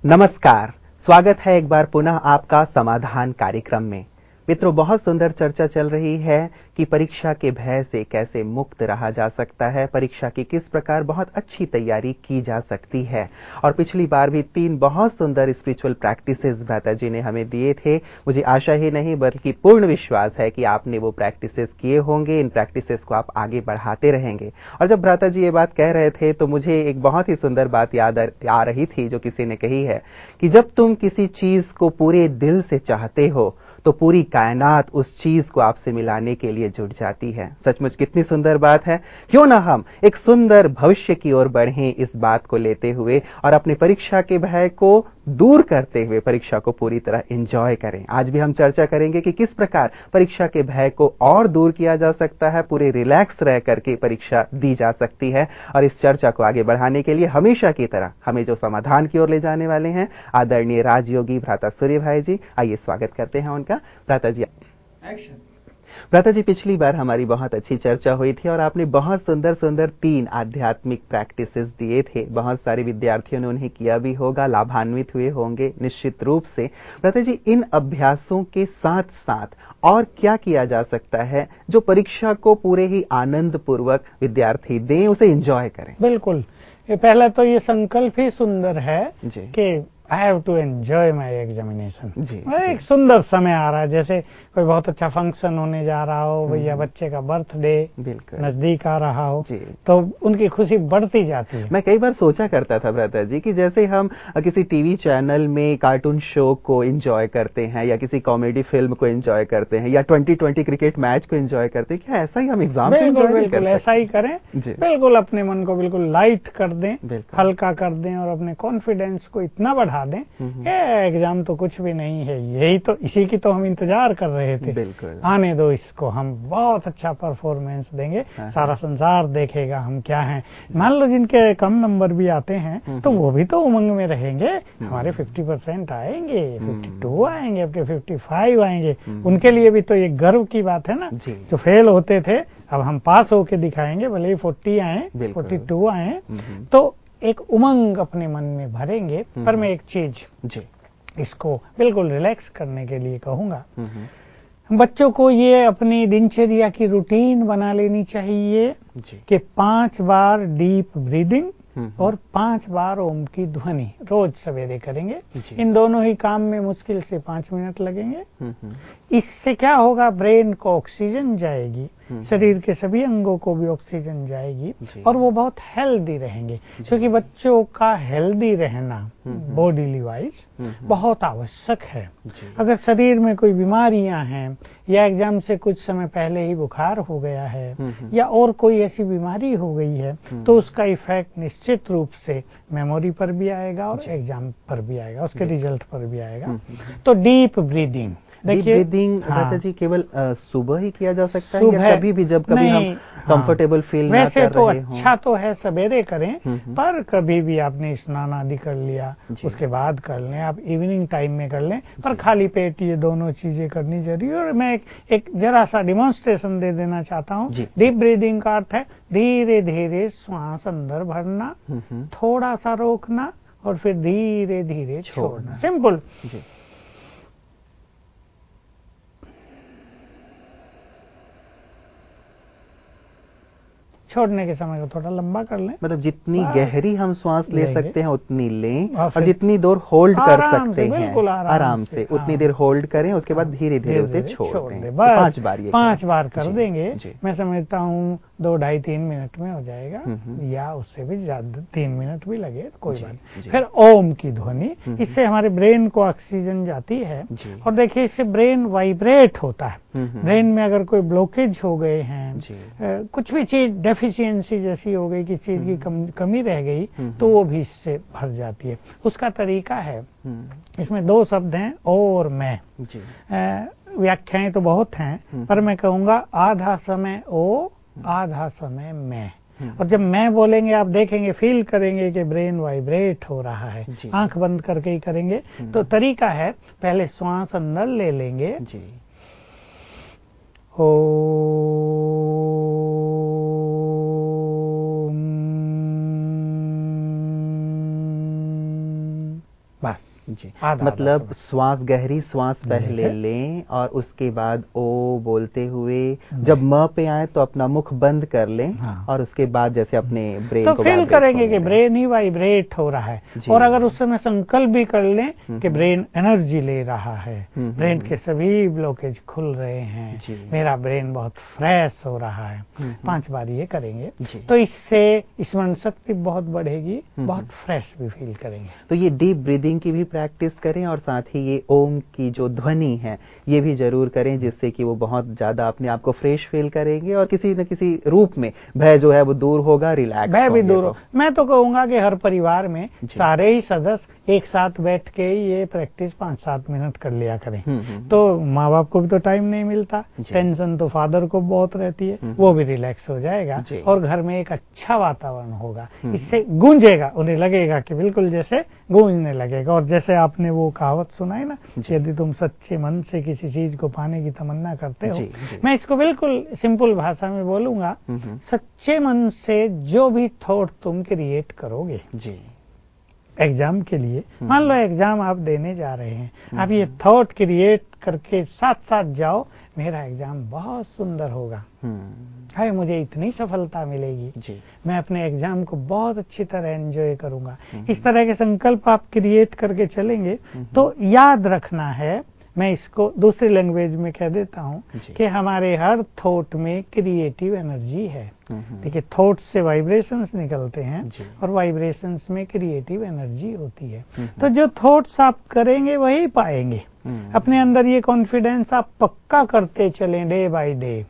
नमस्कार, स्वागत है एक बार पुनः आपका समाधान कार्यक्रम में। मित्रों, बहुत सुंदर चर्चा चल रही है कि परीक्षा के भय से कैसे मुक्त रहा जा सकता है, परीक्षा की किस प्रकार बहुत अच्छी तैयारी की जा सकती है। और पिछली बार भी 3 बहुत सुंदर स्पिरिचुअल प्रैक्टिसेस भ्राता जी ने हमें दिए थे। मुझे आशा ही नहीं बल्कि पूर्ण विश्वास है कि आपने वो प्रैक्टिसेस किए होंगे, इन प्रैक्टिसेस को आप आगे बढ़ाते रहेंगे। और जब भ्राता जी ये बात कह रहे थे तो मुझे एक बहुत ही सुंदर बात याद आ रही थी जो किसी ने कही है कि जब तुम किसी चीज को पूरे दिल से चाहते हो तो पूरी कायनात उस चीज को आपसे मिलाने के लिए जुट जाती है। सचमुच कितनी सुंदर बात है। क्यों ना हम एक सुंदर भविष्य की ओर बढ़ें इस बात को लेते हुए और अपनी परीक्षा के भय को दूर करते हुए परीक्षा को पूरी तरह एंजॉय करें। आज भी हम चर्चा करेंगे कि किस प्रकार परीक्षा के भय को और दूर किया जा सकता है, पूरे रिलैक्स रह करके परीक्षा दी जा सकती है। और इस चर्चा को आगे बढ़ाने के लिए हमेशा की तरह हमें जो समाधान की ओर ले जाने वाले हैं आदरणीय राजयोगी भ्राता सूर्य भाई जी, आइए स्वागत करते हैं उनका। भ्राता जी एक्शन। भ्राता जी, पिछली बार हमारी बहुत अच्छी चर्चा हुई थी और आपने बहुत सुंदर सुंदर 3 आध्यात्मिक प्रैक्टिसेस दिए थे। बहुत सारे विद्यार्थियों ने उन्हें किया भी होगा, लाभान्वित हुए होंगे निश्चित रूप से। भ्राता जी, इन अभ्यासों के साथ साथ और क्या किया जा सकता है जो परीक्षा को पूरे ही आनंद पूर्वक विद्यार्थी दें, उसे एंजॉय करें? बिल्कुल, ये पहला तो ये संकल्प ही सुंदर है जी। कि I have to enjoy my examination. जी। एक सुंदर समय आ रहा है, जैसे कोई बहुत अच्छा फंक्शन होने जा रहा हो या बच्चे का बर्थडे नजदीक आ रहा हो, तो उनकी खुशी बढ़ती जाती है। मैं कई बार सोचा करता था भ्राता जी कि जैसे हम किसी टीवी चैनल में कार्टून शो को एंजॉय करते हैं या किसी कॉमेडी फिल्म को एंजॉय करते हैं या 2020 क्रिकेट मैच को एंजॉय करते हैं, क्या ऐसा ही हम एग्जाम को एंजॉय कर सकते हैं? ऐसा ही करें। बिल्कुल अपने मन को बिल्कुल लाइट कर दें, हल्का कर दें और अपने कॉन्फिडेंस को इतना बढ़ा दें कि एग्जाम तो कुछ भी नहीं है, यही तो इसी की तो हम इंतजार कर रहे थे। बिल्कुल। आने दो इसको, हम बहुत अच्छा परफॉर्मेंस देंगे, सारा संसार देखेगा हम क्या हैं। मान लो जिनके कम नंबर भी आते हैं तो वो भी तो उमंग में रहेंगे, हमारे 50% आएंगे, 52 आएंगे, आपके 55 आएंगे। उनके लिए भी तो ये गर्व की बात है ना। जो फेल होते थे अब हम पास होके दिखाएंगे, भले ही 40 आए, 42 आए, तो एक उमंग अपने मन में भरेंगे। पर मैं एक चीज इसको बिल्कुल रिलैक्स करने के लिए कहूंगा, बच्चों को ये अपनी दिनचर्या की रूटीन बना लेनी चाहिए कि 5 बार डीप ब्रीदिंग और 5 बार ओम की ध्वनि रोज सवेरे करेंगे। इन दोनों ही काम में मुश्किल से 5 मिनट लगेंगे। इससे क्या होगा, ब्रेन को ऑक्सीजन जाएगी, शरीर के सभी अंगों को भी ऑक्सीजन जाएगी और वो बहुत हेल्दी रहेंगे। क्योंकि बच्चों का हेल्दी रहना बॉडी वाइज बहुत आवश्यक है। अगर शरीर में कोई बीमारियां हैं या एग्जाम से कुछ समय पहले ही बुखार हो गया है या और कोई ऐसी बीमारी हो गई है तो उसका इफेक्ट निश्चित रूप से मेमोरी पर भी आएगा और एग्जाम पर भी आएगा, उसके रिजल्ट पर भी आएगा। तो डीप ब्रीदिंग, देखिए ब्रीदिंग भ्राता जी केवल सुबह ही किया जा सकता है या कभी भी जब कभी हम कंफर्टेबल फील ना कर रहे हो? वैसे तो अच्छा तो है सवेरे करें, पर कभी भी आपने स्नान आदि कर लिया उसके बाद कर लें, आप इवनिंग टाइम में कर लें, पर खाली पेट ये दोनों चीजें करनी जरूरी है। और मैं एक जरा सा डिमॉन्स्ट्रेशन दे देना चाहता हूँ। डीप ब्रीदिंग का अर्थ है धीरे धीरे श्वास अंदर भरना, थोड़ा सा रोकना और फिर धीरे धीरे छोड़ना। सिंपल। छोड़ने के समय को थोड़ा लंबा कर लें, मतलब जितनी गहरी हम श्वास ले सकते हैं उतनी लें और जितनी देर होल्ड कर सकते हैं बिल्कुल आराम से उतनी देर होल्ड करें, उसके बाद धीरे धीरे उसे छोड़ दें। 5 बार 5 बार कर देंगे। मैं समझता हूँ 2, 2.5, 3 मिनट में हो जाएगा या उससे भी ज्यादा, 3 मिनट भी लगे तो कोई बात। फिर ओम की ध्वनि, इससे हमारे ब्रेन को ऑक्सीजन जाती है और देखिए इससे ब्रेन वाइब्रेट होता है। ब्रेन में अगर कोई ब्लॉकेज हो गए हैं, कुछ भी चीज डेफिशिएंसी जैसी हो गई, किसी चीज की कमी रह गई तो वो भी इससे भर जाती है। उसका तरीका है, इसमें 2 शब्द हैं ओ और मैं। व्याख्याएं तो बहुत हैं पर मैं कहूंगा आधा समय ओ, आधा समय मैं। और जब मैं बोलेंगे आप देखेंगे, फील करेंगे कि ब्रेन वाइब्रेट हो रहा है। आंख बंद करके ही करेंगे। तो तरीका है, पहले श्वास अंदर ले लेंगे, ओ बस जी, मतलब श्वास, गहरी श्वास पहले लें और उसके बाद ओ बोलते हुए जब म पे आए तो अपना मुख बंद कर लें। हाँ। और उसके बाद जैसे अपने ब्रेन तो को फील करेंगे कि ब्रेन ही वाइब्रेट हो रहा है। और अगर उस समय संकल्प भी कर लें कि ब्रेन एनर्जी ले रहा है, ब्रेन के सभी ब्लॉकेज खुल रहे हैं, मेरा ब्रेन बहुत फ्रेश हो रहा है, 5 बार ये करेंगे तो इससे स्मरण शक्ति बहुत बढ़ेगी, बहुत फ्रेश भी फील करेंगे। तो ये डीप ब्रीदिंग की भी प्रैक्टिस करें और साथ ही ये ओम की जो ध्वनि है ये भी जरूर करें, जिससे कि वो बहुत ज्यादा अपने आप को फ्रेश फील करेंगे और किसी न किसी रूप में भय जो है वो दूर होगा, रिलैक्स भय भी दूर हो। मैं तो कहूंगा कि हर परिवार में सारे ही सदस्य एक साथ बैठ के ये प्रैक्टिस 5-7 मिनट कर लिया करें। तो माँ बाप को भी तो टाइम नहीं मिलता, टेंशन तो फादर को बहुत रहती है, वो भी रिलैक्स हो जाएगा और घर में एक अच्छा वातावरण होगा। इससे गूंजेगा, उन्हें लगेगा कि बिल्कुल जैसे गूंजने लगेगा। और जैसे आपने वो कहावत सुना है ना, यदि तुम सच्चे मन से किसी चीज को पाने की तमन्ना करते हो, मैं इसको बिल्कुल सिंपल भाषा में बोलूंगा, सच्चे मन से जो भी थॉट तुम क्रिएट करोगे जी एग्जाम के लिए, मान लो एग्जाम आप देने जा रहे हैं, आप ये थॉट क्रिएट करके साथ साथ जाओ, मेरा एग्जाम बहुत सुंदर होगा, हाय मुझे इतनी सफलता मिलेगी जी, मैं अपने एग्जाम को बहुत अच्छी तरह एंजॉय करूंगा। इस तरह के संकल्प आप क्रिएट करके चलेंगे तो याद रखना है, मैं इसको दूसरी लैंग्वेज में कह देता हूँ कि हमारे हर थॉट में क्रिएटिव एनर्जी है। देखिए थॉट से वाइब्रेशंस निकलते हैं और वाइब्रेशंस में क्रिएटिव एनर्जी होती है। तो जो थॉट्स आप करेंगे वही पाएंगे। अपने अंदर ये कॉन्फिडेंस आप पक्का करते चलें डे बाय डे,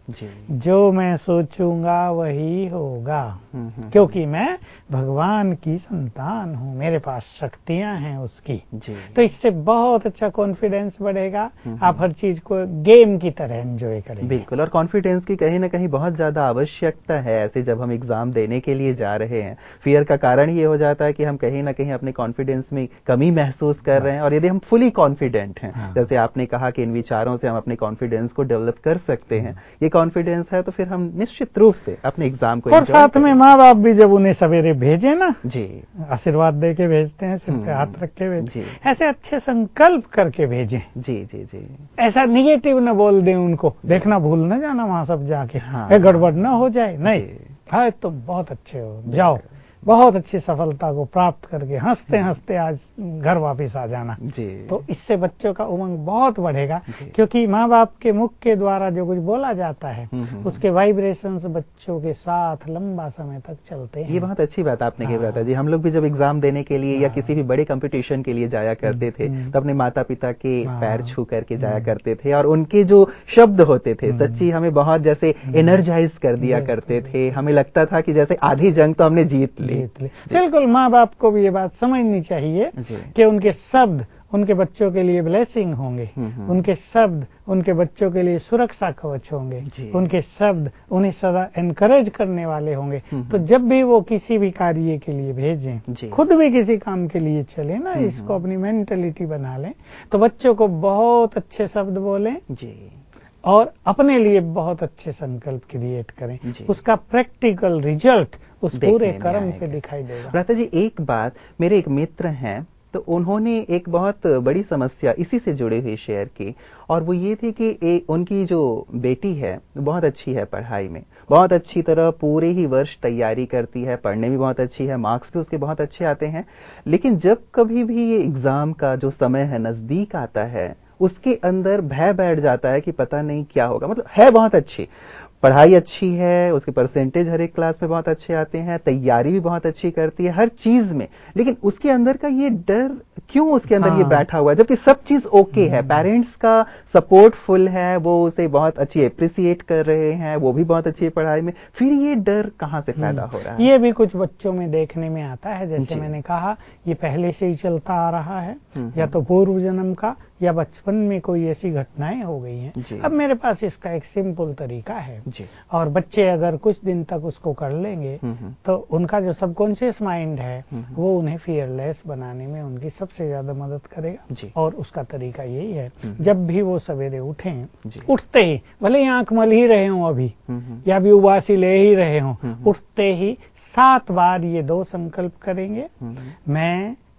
जो मैं सोचूंगा वही होगा, क्योंकि मैं भगवान की संतान हूँ, मेरे पास शक्तियां हैं उसकी। तो इससे बहुत अच्छा कॉन्फिडेंस बढ़ेगा, आप हर चीज को गेम की तरह एंजॉय करेंगे। बिल्कुल, और कॉन्फिडेंस की कहीं ना कहीं बहुत ज्यादा आवश्यकता है ऐसे जब हम एग्जाम देने के लिए जा रहे हैं। फियर का कारण ये हो जाता है कि हम कहीं ना कहीं अपने कॉन्फिडेंस में कमी महसूस कर रहे हैं, और यदि हम फुली कॉन्फिडेंट हैं, जैसे आपने कहा कि इन विचारों से हम अपने कॉन्फिडेंस को डेवलप कर सकते हैं, ये कॉन्फिडेंस है तो फिर हम निश्चित रूप से अपने एग्जाम को और साथ में माँ बाप भी जब उन्हें सवेरे भेजे ना जी, आशीर्वाद दे के भेजते हैं, सिर पे हाथ रख के भेजते, ऐसे अच्छे संकल्प करके भेजें। जी जी जी, ऐसा निगेटिव न बोल दें उनको, देखना भूल न जाना वहां सब जाके, गड़बड़ न हो जाए, नहीं है तुम बहुत अच्छे हो, जाओ बहुत अच्छी सफलता को प्राप्त करके हंसते हंसते आज घर वापस आ जाना जी। तो इससे बच्चों का उमंग बहुत बढ़ेगा, क्योंकि माँ बाप के मुख के द्वारा जो कुछ बोला जाता है उसके वाइब्रेशंस बच्चों के साथ लंबा समय तक चलते हैं। ये बहुत अच्छी बात आपने कही बताया जी। हम लोग भी जब एग्जाम देने के लिए या किसी भी बड़े कंपटीशन के लिए जाया करते थे तो अपने माता पिता के पैर छू करके जाया करते थे, और उनके जो शब्द होते थे सच्ची हमें बहुत जैसे एनर्जाइज कर दिया करते थे। हमें लगता था कि जैसे आधी जंग तो हमने जीत ली। बिल्कुल, माँ बाप को भी ये बात समझनी चाहिए कि उनके शब्द उनके बच्चों के लिए ब्लेसिंग होंगे, उनके शब्द उनके बच्चों के लिए सुरक्षा कवच होंगे, उनके शब्द उन्हें सदा एनकरेज करने वाले होंगे। तो जब भी वो किसी भी कार्य के लिए भेजें, खुद भी किसी काम के लिए चले ना, इसको अपनी मेंटेलिटी बना लें, तो बच्चों को बहुत अच्छे शब्द बोलें और अपने लिए बहुत अच्छे संकल्प क्रिएट करें, उसका प्रैक्टिकल रिजल्ट उस पूरे कर्म पे दिखाई देगा। भ्राता जी, एक बात, मेरे एक मित्र हैं तो उन्होंने एक बहुत बड़ी समस्या इसी से जुड़ी हुई शेयर की, और वो ये थी कि उनकी जो बेटी है बहुत अच्छी है पढ़ाई में, बहुत अच्छी तरह पूरे ही वर्ष तैयारी करती है, पढ़ने में बहुत अच्छी है, मार्क्स भी उसके बहुत अच्छे आते हैं, लेकिन जब कभी भी ये एग्जाम का जो समय है नजदीक आता है उसके अंदर भय बैठ जाता है कि पता नहीं क्या होगा। मतलब है बहुत अच्छी, पढ़ाई अच्छी है, उसके परसेंटेज हर एक क्लास में बहुत अच्छे आते हैं, तैयारी भी बहुत अच्छी करती है हर चीज में, लेकिन उसके अंदर का ये डर क्यों उसके अंदर ये बैठा हुआ है, जबकि सब चीज ओके है, पेरेंट्स का सपोर्ट फुल है, वो उसे बहुत अच्छी अप्रिसिएट कर रहे हैं, वो भी बहुत अच्छी है पढ़ाई में, फिर ये डर कहाँ से पैदा हो रहा है? ये भी कुछ बच्चों में देखने में आता है, जैसे मैंने कहा ये पहले से ही चलता आ रहा है, या तो पूर्व जन्म का या बचपन में कोई ऐसी घटनाएं हो गई हैं। अब मेरे पास इसका एक सिंपल तरीका है, और बच्चे अगर कुछ दिन तक उसको कर लेंगे तो उनका जो सबकॉन्शियस माइंड है वो उन्हें फियरलेस बनाने में उनकी सबसे ज्यादा मदद करेगा। और उसका तरीका यही है, जब भी वो सवेरे उठें, उठते ही भले ही आंख मल ही रहे हों अभी या भी उबासी ले ही रहे हों, उठते ही 7 बार ये 2 संकल्प करेंगे, मैं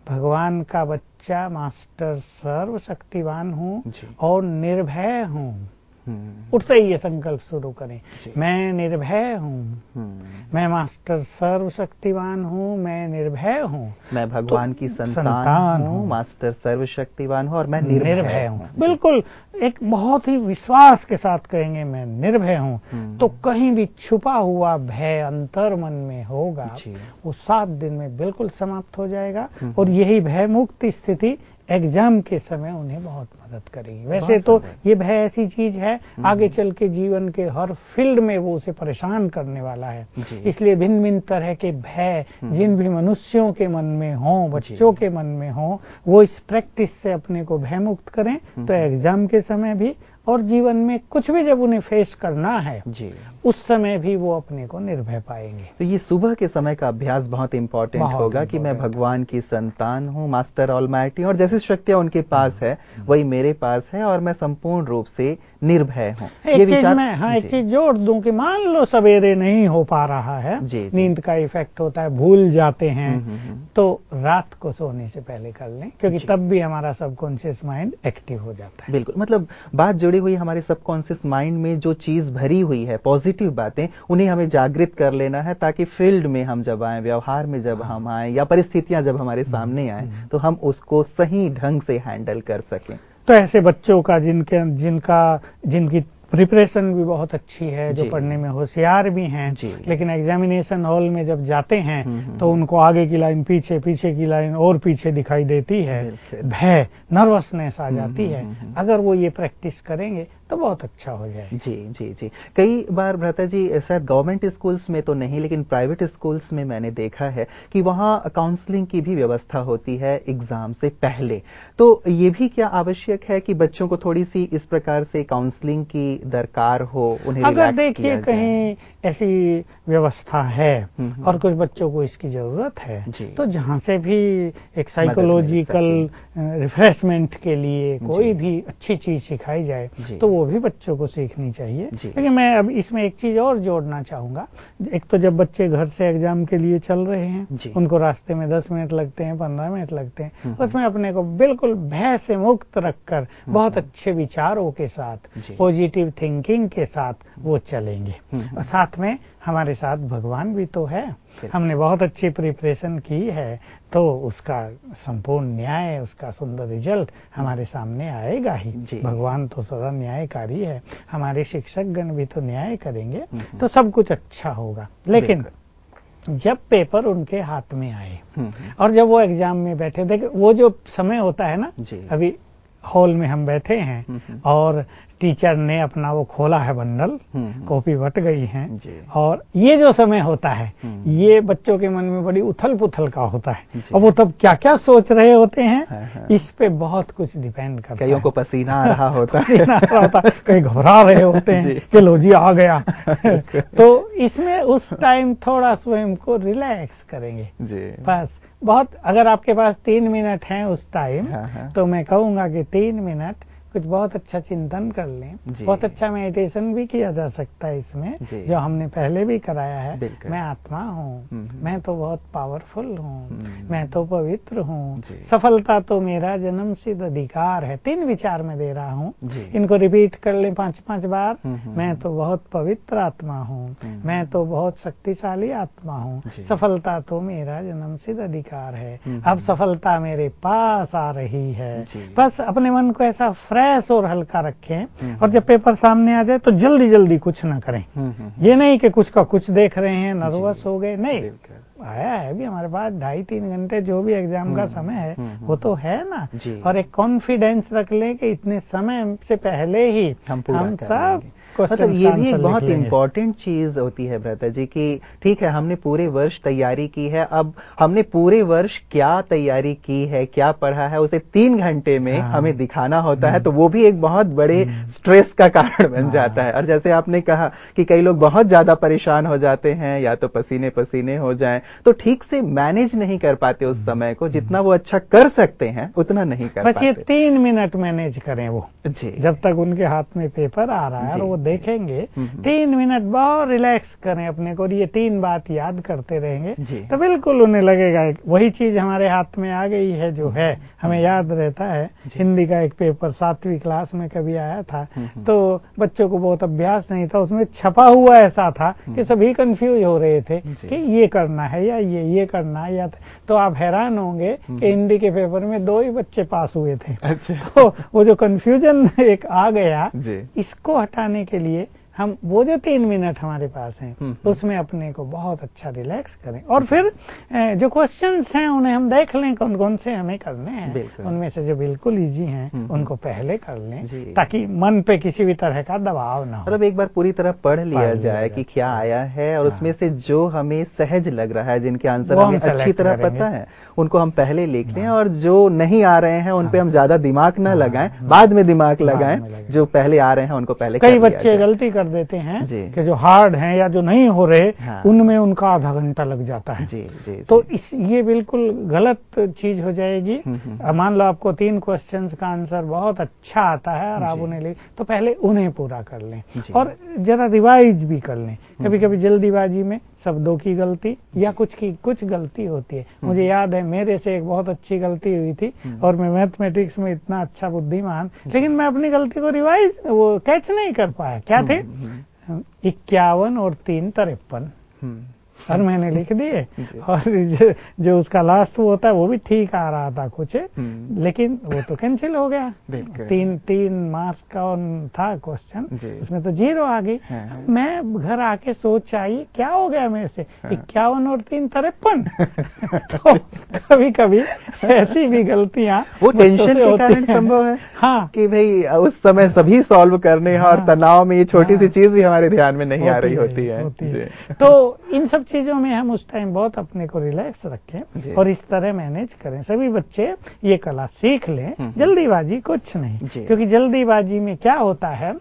भगवान का बच्चा मास्टर सर्वशक्तिवान हूँ और निर्भय हूँ। उठते ही ये संकल्प शुरू करें, मैं निर्भय हूँ, मैं मास्टर सर्वशक्तिवान हूँ, मैं निर्भय हूँ, मैं भगवान की संतान हूँ, मास्टर सर्वशक्तिवान हूँ और मैं निर्भय हूँ। बिल्कुल एक बहुत ही विश्वास के साथ कहेंगे मैं निर्भय हूँ, तो कहीं भी छुपा हुआ भय अंतर मन में होगा वो 7 दिन में बिल्कुल समाप्त हो जाएगा। और यही भय मुक्त स्थिति एग्जाम के समय उन्हें बहुत मदद करेगी। वैसे तो ये भय ऐसी चीज है आगे चल के जीवन के हर फील्ड में वो उसे परेशान करने वाला है। इसलिए भिन्न भिन्न तरह के भय जिन भी मनुष्यों के मन में हो, बच्चों के मन में हो, वो इस प्रैक्टिस से अपने को भय मुक्त करें तो एग्जाम के समय भी और जीवन में कुछ भी जब उन्हें फेस करना है उस समय भी वो अपने को निर्भय पाएंगे। तो ये सुबह के समय का अभ्यास बहुत इंपॉर्टेंट होगा कि मैं भगवान की संतान हूँ, मास्टर ऑलमाइटी, और जैसी शक्तियां उनके पास है वही मेरे पास है और मैं संपूर्ण रूप से निर्भय हूँ। ये विचार मैं एक चीज जोड़ दूं कि मान लो सवेरे नहीं हो पा रहा है, नींद का इफेक्ट होता है, भूल जाते हैं, तो रात को सोने से पहले कर लें क्योंकि तब भी हमारा सबकॉन्शियस माइंड एक्टिव हो जाता है। बिल्कुल, मतलब बात जुड़ी हुई हमारे सबकॉन्शियस माइंड में जो चीज भरी हुई है पॉजिटिव बातें, उन्हें हमें जागृत कर लेना है ताकि फील्ड में हम जब आए, व्यवहार में जब हम आए या परिस्थितियां जब हमारे सामने आए तो हम उसको सही ढंग से हैंडल कर सकें। तो ऐसे बच्चों का जिनकी प्रिपरेशन भी बहुत अच्छी है, जो पढ़ने में होशियार भी हैं, लेकिन एग्जामिनेशन हॉल में जब जाते हैं तो उनको आगे की लाइन पीछे, पीछे की लाइन और पीछे दिखाई देती है, भय, नर्वसनेस आ जाती है। अगर वो ये प्रैक्टिस करेंगे तो बहुत अच्छा हो जाए। जी। कई बार भ्राता जी शायद गवर्नमेंट स्कूल्स में तो नहीं लेकिन प्राइवेट स्कूल्स में मैंने देखा है कि वहाँ काउंसलिंग की भी व्यवस्था होती है एग्जाम से पहले। तो ये भी क्या आवश्यक है कि बच्चों को थोड़ी सी इस प्रकार से काउंसलिंग की दरकार हो, उन्हें अगर देखिए कहीं ऐसी व्यवस्था है और कुछ बच्चों को इसकी जरूरत है तो जहाँ से भी एक साइकोलॉजिकल रिफ्रेशमेंट के लिए कोई भी अच्छी चीज सिखाई जाए तो वो भी बच्चों को सीखनी चाहिए। लेकिन मैं अब इसमें एक चीज और जोड़ना चाहूंगा। एक तो जब बच्चे घर से एग्जाम के लिए चल रहे हैं, उनको रास्ते में 10 मिनट लगते हैं, 15 मिनट लगते हैं, उसमें अपने को बिल्कुल भय से मुक्त रखकर बहुत अच्छे विचारों के साथ, पॉजिटिव थिंकिंग के साथ वो चलेंगे। और साथ में हमारे साथ भगवान भी तो है, हमने बहुत अच्छी प्रिपरेशन की है तो उसका संपूर्ण न्याय, उसका सुंदर रिजल्ट हमारे सामने आएगा ही। भगवान तो सदा न्यायकारी है, हमारे शिक्षक गण भी तो न्याय करेंगे तो सब कुछ अच्छा होगा। लेकिन जब पेपर उनके हाथ में आए और जब वो एग्जाम में बैठे, देखिए वो जो समय होता है ना, अभी हॉल में हम बैठे हैं और टीचर ने अपना वो खोला है बंडल, कॉपी बट गई है और ये जो समय होता है ये बच्चों के मन में बड़ी उथल पुथल का होता है और वो तब क्या क्या सोच रहे होते हैं इस पे बहुत कुछ डिपेंड करता है। कईयों को पसीना आ रहा होता है, कई घबरा रहे होते हैं कि लो जी आ गया तो इसमें उस टाइम थोड़ा स्वयं को रिलैक्स करेंगे बस। बहुत अगर आपके पास 3 मिनट हैं उस टाइम तो मैं कहूंगा कि 3 मिनट कुछ बहुत अच्छा चिंतन कर लें, बहुत अच्छा मेडिटेशन भी किया जा सकता है इसमें, जो हमने पहले भी कराया है। मैं आत्मा हूँ, मैं तो बहुत पावरफुल हूँ, मैं तो पवित्र हूँ, सफलता तो मेरा जन्म सिद्ध अधिकार है। 3 विचार मैं दे रहा हूँ, इनको रिपीट कर लें 5-5 बार। मैं तो बहुत पवित्र आत्मा हूँ, मैं तो बहुत शक्तिशाली आत्मा हूँ, सफलता तो मेरा जन्म सिद्ध अधिकार है, अब सफलता मेरे पास आ रही है। बस अपने मन को ऐसा फ्रेश और हल्का रखें और जब पेपर सामने आ जाए तो जल्दी जल्दी कुछ ना करें। ये नहीं कि कुछ का कुछ देख रहे हैं, नर्वस हो गए, नहीं, आया है अभी हमारे पास 2.5-3 घंटे जो भी एग्जाम का समय है वो तो है ना। और एक कॉन्फिडेंस रख लें कि इतने समय से पहले ही हम सब मतलब ये भी एक बहुत इम्पोर्टेंट चीज होती है भ्राता जी कि ठीक है हमने पूरे वर्ष तैयारी की है, अब हमने पूरे वर्ष क्या तैयारी की है, क्या पढ़ा है, उसे 3 घंटे में हमें दिखाना होता है, तो वो भी एक बहुत बड़े स्ट्रेस का कारण बन जाता है। और जैसे आपने कहा कि कई लोग बहुत ज्यादा परेशान हो जाते हैं या तो पसीने पसीने हो जाएं, तो ठीक से मैनेज नहीं कर पाते उस समय को, जितना वो अच्छा कर सकते हैं उतना नहीं कर पाते। बस ये 3 मिनट मैनेज करें वो, जब तक उनके हाथ में पेपर आ रहा है और वो देखेंगे 3 मिनट बहुत रिलैक्स करें अपने को और ये 3 बात याद करते रहेंगे तो बिल्कुल उन्हें लगेगा वही चीज हमारे हाथ में आ गई है जो है हमें याद रहता है। हिंदी का एक पेपर 7वीं क्लास में कभी आया था तो बच्चों को बहुत अभ्यास नहीं था, उसमें छपा हुआ ऐसा था कि सभी कंफ्यूज हो रहे थे कि ये करना है या ये करना है या तो आप हैरान होंगे कि हिंदी के पेपर में 2 ही बच्चे पास हुए थे। तो वो जो कंफ्यूजन एक आ गया इसको हटाने के लिए हम वो जो 3 मिनट हमारे पास हैं उसमें अपने को बहुत अच्छा रिलैक्स करें और फिर जो क्वेश्चंस हैं उन्हें हम देख लें कौन कौन से हमें करने हैं, उनमें से जो बिल्कुल इजी हैं उनको पहले कर लें ताकि मन पे किसी भी तरह का दबाव ना हो। मतलब एक बार पूरी तरह पढ़ लिया जाए कि क्या आया है और उसमें से जो हमें सहज लग रहा है, जिनके आंसर हमें अच्छी तरह पता है, उनको हम पहले लिख लें और जो नहीं आ रहे हैं उन पे हम ज्यादा दिमाग न लगाएं, बाद में दिमाग लगाएं, जो पहले आ रहे हैं उनको पहले। कई बच्चे गलती कर देते हैं कि जो हार्ड हैं या जो नहीं हो रहे उनमें उनका आधा घंटा लग जाता है। तो ये बिल्कुल गलत चीज हो जाएगी। मान लो आपको 3 क्वेश्चंस का आंसर बहुत अच्छा आता है और आप उन्हें लिख तो पहले उन्हें पूरा कर लें और जरा रिवाइज भी कर लें। कभी कभी जल्दीबाजी में शब्दों की गलती या कुछ गलती होती है। मुझे याद है मेरे से एक बहुत अच्छी गलती हुई थी और मैं मैथमेटिक्स में इतना अच्छा बुद्धिमान, लेकिन मैं अपनी गलती को रिवाइज वो कैच नहीं कर पाया। क्या थे 51 और 3 53 और मैंने लिख दिए और जो उसका लास्ट होता है वो भी ठीक आ रहा था कुछ, लेकिन वो तो कैंसिल हो गया। 3 मार्क्स का था क्वेश्चन, उसमें तो 0 आ गई। मैं घर आके सोच आई क्या हो गया मेरे से 51 और 3 53। तो कभी कभी ऐसी भी गलतियां वो टेंशन के कारण संभव है। हाँ, कि भाई उस समय सभी सॉल्व करने हैं और तनाव में ये छोटी सी चीज भी हमारे ध्यान में नहीं आ रही होती है। तो इन सब चीजों में हम उस टाइम बहुत अपने को रिलैक्स रखें और इस तरह मैनेज करें। सभी बच्चे ये कला सीख लें, जल्दीबाजी कुछ नहीं, क्योंकि जल्दीबाजी में क्या होता है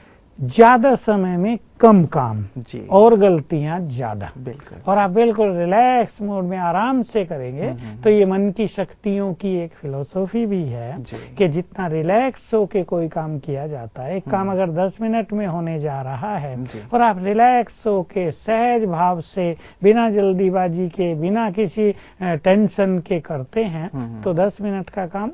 ज्यादा समय में कम काम और गलतियां ज्यादा। और आप बिल्कुल रिलैक्स मोड में आराम से करेंगे तो ये मन की शक्तियों की एक फिलॉसफी भी है कि जितना रिलैक्स होके कोई काम किया जाता है, एक काम अगर 10 मिनट में होने जा रहा है और आप रिलैक्स होके सहज भाव से बिना जल्दीबाजी के बिना किसी टेंशन के करते हैं तो 10 मिनट का काम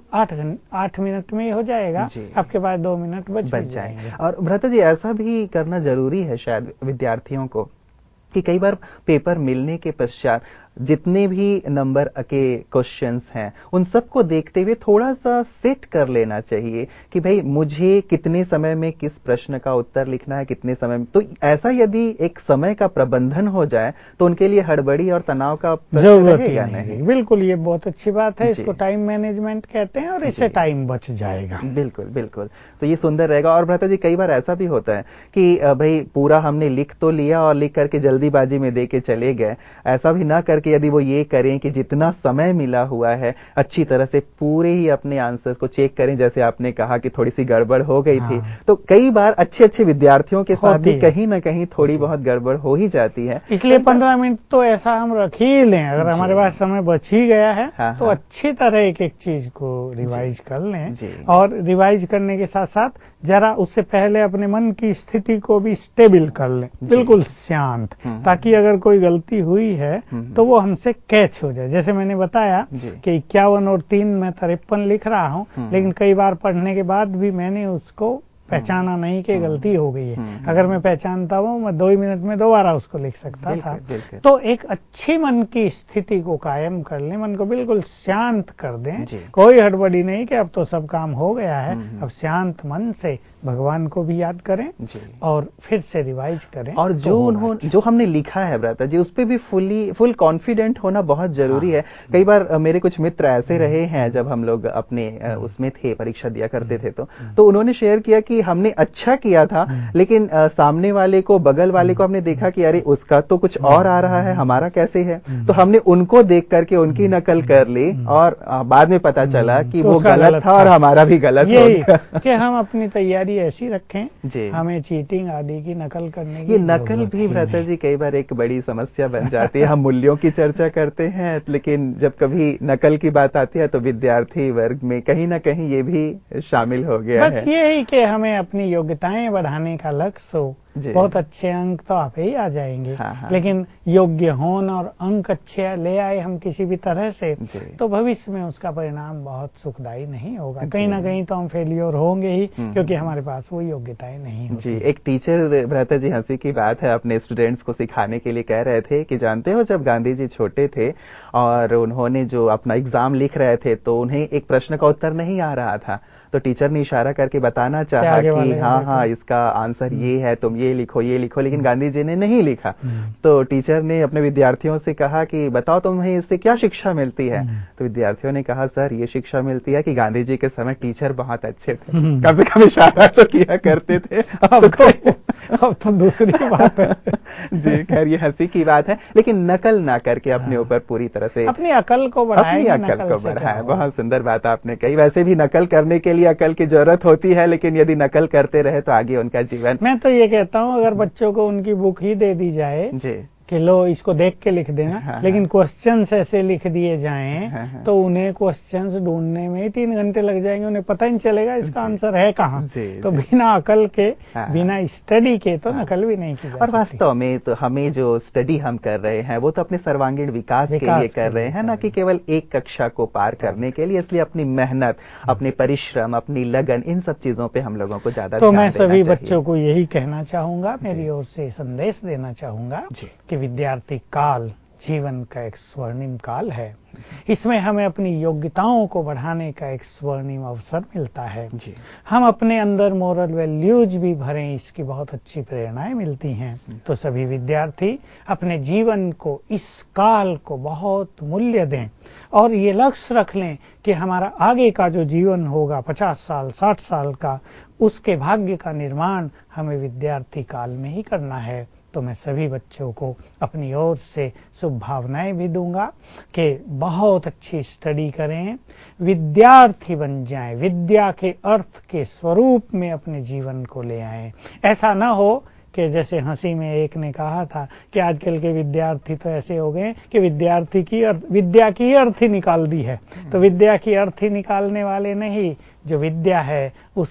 8 मिनट में हो जाएगा। आपके पास 2 मिनट बच जाएंगे। और भ्राता जी ऐसा भी करना जरूरी है शायद विद्यार्थियों को कि कई बार पेपर मिलने के पश्चात जितने भी नंबर के क्वेश्चंस हैं उन सबको देखते हुए थोड़ा सा सेट कर लेना चाहिए कि भाई मुझे कितने समय में किस प्रश्न का उत्तर लिखना है, कितने समय में। तो ऐसा यदि एक समय का प्रबंधन हो जाए तो उनके लिए हड़बड़ी और तनाव का प्रश्न रहेगा नहीं। बिल्कुल, ये बहुत अच्छी बात है। इसको टाइम मैनेजमेंट कहते हैं और इससे टाइम बच जाएगा। बिल्कुल बिल्कुल, तो ये सुंदर रहेगा। और भ्राता जी कई बार ऐसा भी होता है कि भाई पूरा हमने लिख तो लिया और लिख करके जल्दीबाजी में दे के चले गए। ऐसा भी ना करके यदि वो ये करें कि जितना समय मिला हुआ है अच्छी तरह से पूरे ही अपने आंसर्स को चेक करें। जैसे आपने कहा कि थोड़ी सी गड़बड़ हो गई थी, तो कई बार अच्छे विद्यार्थियों के साथ भी कहीं ना कहीं थोड़ी बहुत गड़बड़ हो ही जाती है। इसलिए 15 मिनट तो ऐसा हम रख ही लें। अगर हमारे पास समय बच ही गया है तो अच्छी तरह एक चीज को रिवाइज कर लें और रिवाइज करने के साथ साथ जरा उससे पहले अपने मन की स्थिति को भी स्टेबल कर लें, बिल्कुल शांत, ताकि अगर कोई गलती हुई है तो वो हमसे कैच हो जाए। जैसे मैंने बताया कि 51 और 3 मैं 53 लिख रहा हूँ, लेकिन कई बार पढ़ने के बाद भी मैंने उसको पहचाना नहीं कि गलती हो गई है। अगर मैं पहचानता हूँ मैं 2 मिनट में दोबारा उसको लिख सकता था। तो एक अच्छी मन की स्थिति को कायम कर लें, मन को बिल्कुल शांत कर दें, कोई हड़बड़ी नहीं कि अब तो सब काम हो गया है। अब शांत मन से भगवान को भी याद करें और फिर से रिवाइज करें। और जो हमने लिखा है भ्राता जी उस पर भी फुल कॉन्फिडेंट होना बहुत जरूरी है। कई बार मेरे कुछ मित्र ऐसे रहे हैं जब हम लोग अपने उसमें थे, परीक्षा दिया करते थे, तो उन्होंने शेयर किया कि हमने अच्छा किया था लेकिन सामने वाले को, बगल वाले को हमने देखा कि अरे उसका तो कुछ और आ रहा है, हमारा कैसे है। तो हमने उनको देख करके उनकी नकल कर ली और बाद में पता चला कि वो गलत था और हमारा भी गलत हो गया। कि हम अपनी तैयारी ऐसी रखें, हमें चीटिंग आदि की नकल करने की ये नकल भी भ्राता जी कई बार एक बड़ी समस्या बन जाती है। हम मूल्यों की चर्चा करते हैं लेकिन जब कभी नकल की बात आती है तो विद्यार्थी वर्ग में कहीं ना कहीं ये भी शामिल हो गया है। बस ये ही कि हमें में अपनी योग्यताएं बढ़ाने का लक्ष्य हो, बहुत अच्छे अंक तो आप ही आ जाएंगे। हाँ। लेकिन योग्य होन और अंक अच्छे ले आए हम किसी भी तरह से, तो भविष्य में उसका परिणाम बहुत सुखदायी नहीं होगा। कहीं ना कहीं तो हम फेलियर होंगे ही, क्योंकि हमारे पास वो योग्यताएं नहीं होती। जी, एक टीचर भ्राता जी, हंसी की बात है, अपने स्टूडेंट्स को सिखाने के लिए कह रहे थे कि जानते हो, जब गांधी जी छोटे थे और उन्होंने जो अपना एग्जाम लिख रहे थे तो उन्हें एक प्रश्न का उत्तर नहीं आ रहा था, तो टीचर ने इशारा करके बताना चाहा कि हाँ इसका आंसर ये है, तुम ये लिखो, लेकिन गांधी जी ने नहीं लिखा। तो टीचर ने अपने विद्यार्थियों से कहा कि बताओ तुम्हें इससे क्या शिक्षा मिलती है। तो विद्यार्थियों ने कहा सर ये शिक्षा मिलती है कि गांधी जी के समय टीचर बहुत अच्छे थे, कभी कभी इशारा तो किया करते थे। अब तो दूसरी बात है। जी, खैर ये हंसी की बात है, लेकिन नकल ना करके अपने ऊपर पूरी तरह से अपनी अकल को बढ़ाए। बहुत सुंदर बात आपने कही। वैसे भी नकल करने के लिए अकल की जरूरत होती है, लेकिन यदि नकल करते रहे तो आगे उनका जीवन। मैं तो ये कहता हूँ, अगर बच्चों को उनकी बुक ही दे दी जाए जी कि लो इसको देख के लिख देना, लेकिन क्वेश्चंस ऐसे लिख दिए जाएं तो उन्हें क्वेश्चंस ढूंढने में ही 3 घंटे लग जाएंगे, उन्हें पता ही नहीं चलेगा इसका आंसर है कहाँ। तो बिना अकल के, बिना स्टडी के तो नकल भी नहीं की जा सकती। और वास्तव में तो हमें जो स्टडी हम कर रहे हैं वो तो अपने सर्वांगीण विकास के लिए कर रहे हैं, न कि केवल एक कक्षा को पार करने के लिए। इसलिए अपनी मेहनत, अपने परिश्रम, अपनी लगन, इन सब चीजों पे हम लोगों को ज्यादा तो मैं सभी बच्चों को यही कहना चाहूंगा, मेरी ओर से संदेश देना चाहूंगा कि विद्यार्थी काल जीवन का एक स्वर्णिम काल है। इसमें हमें अपनी योग्यताओं को बढ़ाने का एक स्वर्णिम अवसर मिलता है। हम अपने अंदर मोरल वैल्यूज भी भरें, इसकी बहुत अच्छी प्रेरणाएं मिलती हैं। तो सभी विद्यार्थी अपने जीवन को, इस काल को बहुत मूल्य दें और ये लक्ष्य रख लें कि हमारा आगे का जो जीवन होगा 50 साल 60 साल का, उसके भाग्य का निर्माण हमें विद्यार्थी काल में ही करना है। तो मैं सभी बच्चों को अपनी ओर से शुभ भावनाएं भी दूंगा कि बहुत अच्छी स्टडी करें, विद्यार्थी बन जाएं, विद्या के अर्थ के स्वरूप में अपने जीवन को ले आएं। ऐसा ना हो कि जैसे हंसी में एक ने कहा था कि आजकल के विद्यार्थी तो ऐसे हो गए कि विद्या की अर्थ ही निकाल दी है। तो विद्या की अर्थ ही निकालने वाले नहीं, जो विद्या है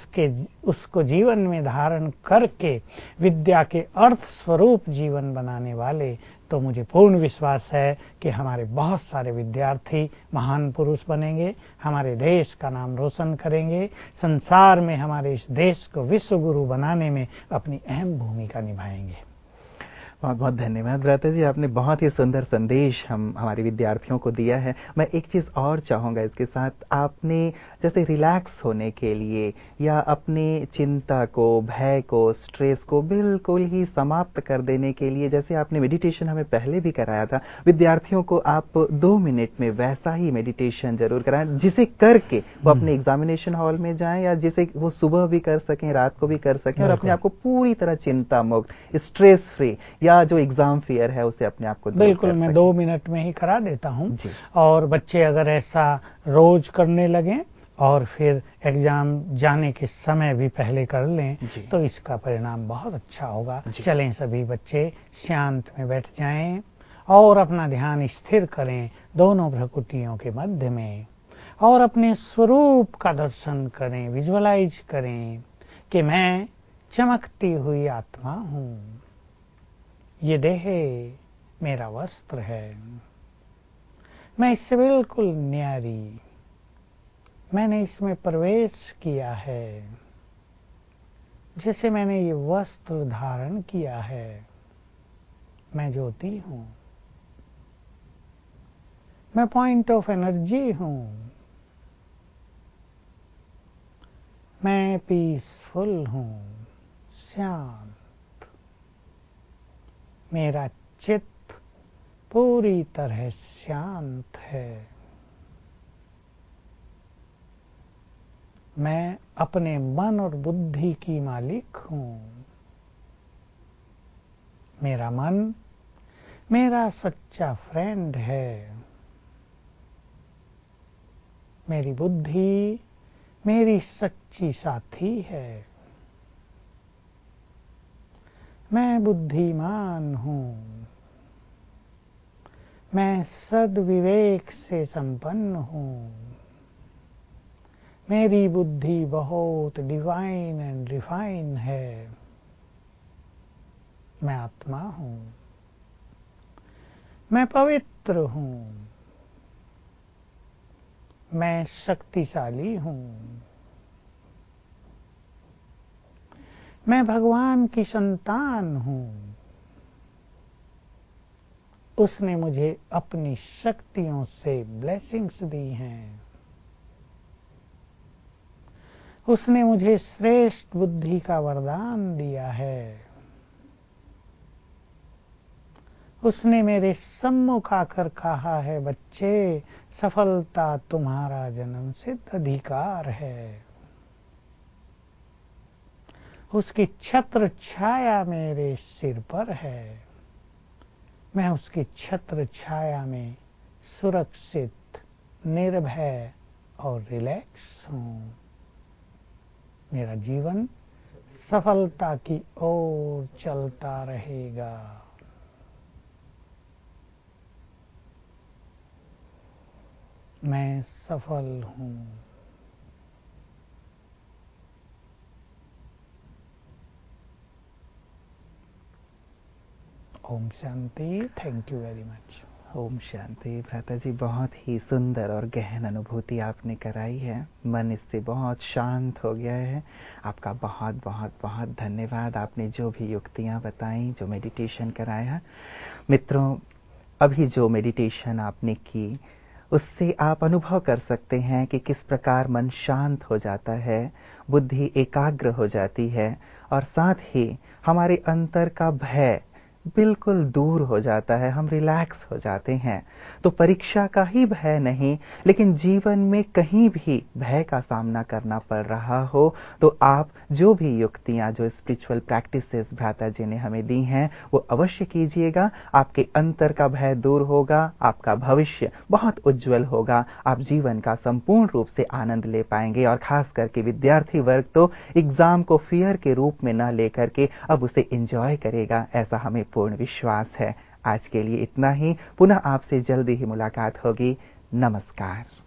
उसको जीवन में धारण करके विद्या के अर्थ स्वरूप जीवन बनाने वाले, तो मुझे पूर्ण विश्वास है कि हमारे बहुत सारे विद्यार्थी महान पुरुष बनेंगे, हमारे देश का नाम रोशन करेंगे, संसार में हमारे इस देश को विश्व गुरु बनाने में अपनी अहम भूमिका निभाएंगे। बहुत बहुत धन्यवाद भ्राता जी, आपने बहुत ही सुंदर संदेश हमारे विद्यार्थियों को दिया है। मैं एक चीज़ और चाहूँगा इसके साथ, आपने जैसे रिलैक्स होने के लिए या अपने चिंता को, भय को, स्ट्रेस को बिल्कुल ही समाप्त कर देने के लिए, जैसे आपने मेडिटेशन हमें पहले भी कराया था, विद्यार्थियों को आप 2 मिनट में वैसा ही मेडिटेशन जरूर कराएं, जिसे करके वो अपने एग्जामिनेशन हॉल में जाएं या जिसे वो सुबह भी कर सकें, रात को भी कर सकें और अपने आप को पूरी तरह चिंता मुक्त, स्ट्रेस फ्री, या जो एग्जाम फियर है उसे अपने आप को बिल्कुल मैं 2 मिनट में ही करा देता हूं। और बच्चे अगर ऐसा रोज करने लगें और फिर एग्जाम जाने के समय भी पहले कर लें तो इसका परिणाम बहुत अच्छा होगा। चलें सभी बच्चे शांत में बैठ जाएं और अपना ध्यान स्थिर करें दोनों भ्रुकुटियों के मध्य में, और अपने स्वरूप का दर्शन करें, विजुअलाइज करें कि मैं चमकती हुई आत्मा हूं, ये देह मेरा वस्त्र है, मैं इससे बिल्कुल न्यारी, मैंने इसमें प्रवेश किया है, जैसे मैंने ये वस्त्र धारण किया है, मैं ज्योति हूं, मैं पॉइंट ऑफ एनर्जी हूं, मैं पीसफुल हूं, शांत, मेरा चित्त पूरी तरह शांत है, मैं अपने मन और बुद्धि की मालिक हूं, मेरा मन मेरा सच्चा फ्रेंड है, मेरी बुद्धि मेरी सच्ची साथी है, मैं बुद्धिमान हूं, मैं सद्विवेक से संपन्न हूं, मेरी बुद्धि बहुत डिवाइन एंड रिफाइन है। मैं आत्मा हूं, मैं पवित्र हूं, मैं शक्तिशाली हूं, मैं भगवान की संतान हूं। उसने मुझे अपनी शक्तियों से ब्लेसिंग्स दी हैं। उसने मुझे श्रेष्ठ बुद्धि का वरदान दिया है। उसने मेरे सम्मुख आकर कहा है, बच्चे, सफलता तुम्हारा जन्मसिद्ध अधिकार है। उसकी छत्र छाया मेरे सिर पर है। मैं उसकी छत्र छाया में सुरक्षित, निर्भय और रिलैक्स हूं। मेरा जीवन सफलता की ओर चलता रहेगा। मैं सफल हूं। ओम शांति। Thank you very much. ओम शांति। भ्राता जी, बहुत ही सुंदर और गहन अनुभूति आपने कराई है। मन इससे बहुत शांत हो गया है। आपका बहुत बहुत बहुत धन्यवाद। आपने जो भी युक्तियां बताई, जो मेडिटेशन कराया, मित्रों, अभी जो मेडिटेशन आपने की, उससे आप अनुभव कर सकते हैं कि किस प्रकार मन शांत हो जाता है, बुद्धि एकाग्र हो जाती है और साथ ही हमारे अंतर का भय बिल्कुल दूर हो जाता है, हम रिलैक्स हो जाते हैं। तो परीक्षा का ही भय नहीं, लेकिन जीवन में कहीं भी भय का सामना करना पड़ रहा हो तो आप जो भी युक्तियां, जो स्पिरिचुअल प्रैक्टिसेस भ्राता जी ने हमें दी हैं, वो अवश्य कीजिएगा। आपके अंतर का भय दूर होगा, आपका भविष्य बहुत उज्जवल होगा, आप जीवन का संपूर्ण रूप से आनंद ले पाएंगे। और खास करके विद्यार्थी वर्ग तो एग्जाम को फियर के रूप में न लेकर के अब उसे एंजॉय करेगा, ऐसा हमें पूर्ण विश्वास है। आज के लिए इतना ही। पुनः आपसे जल्दी ही मुलाकात होगी। नमस्कार।